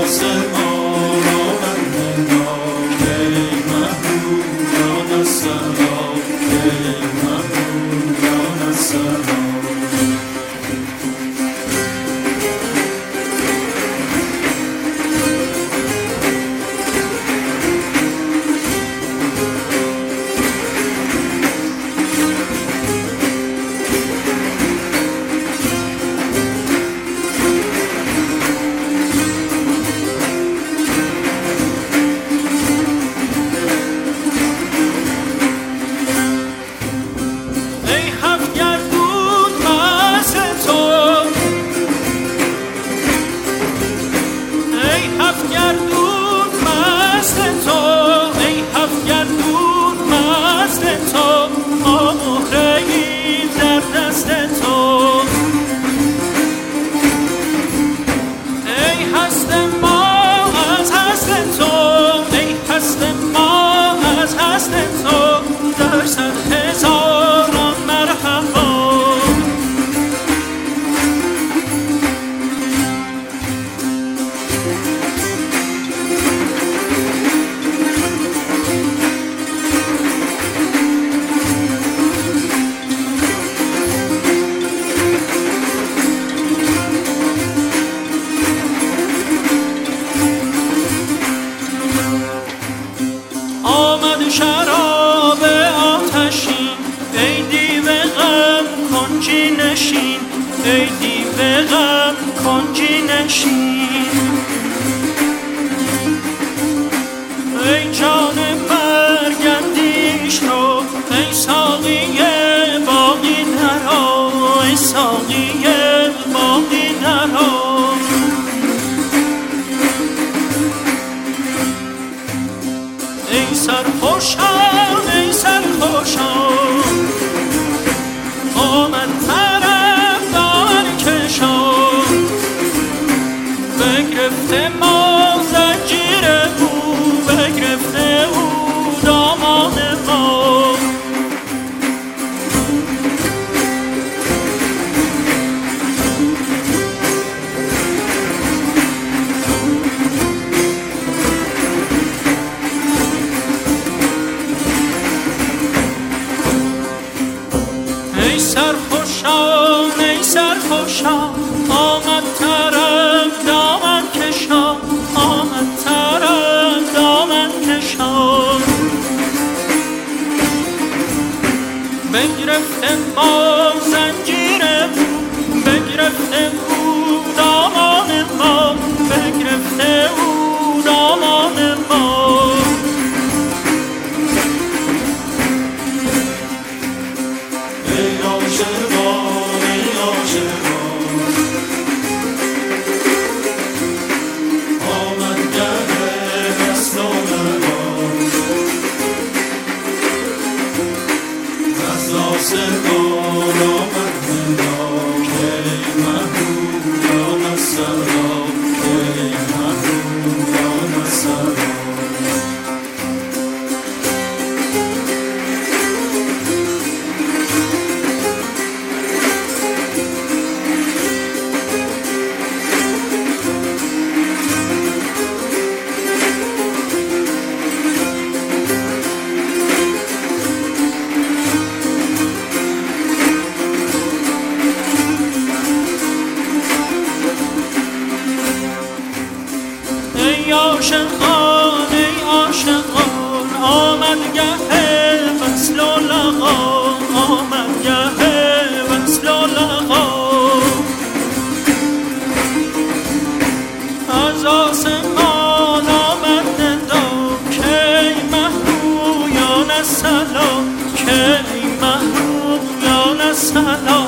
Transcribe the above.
شراب آتشین ای دیو غم کنجی نشین، ای دیو غم کنجی نشین. ای جان مرگندیش رو، ای ساقی باقی نرا، ای ساقی باقی نرا. ای سرخوشان، ای سرخوشان، آمد طرف دار کشان. بگرفته ما زنجیر او، بگرفته او دامان ما. ای سرخوشان، ای سرخوشان، آمد طرف دامن کشان، آمد طرف دامن کشان. بگرفته ما زنجیر او، بگرفته او دامان ما، بگرفته او دامان ما. ای عاشقان، ای عاشقان، آمد گه وصل و لقا، آمد گه وصل و لقا. از آسمان آمد ندا که محرویان سلام، که محرویان سلام.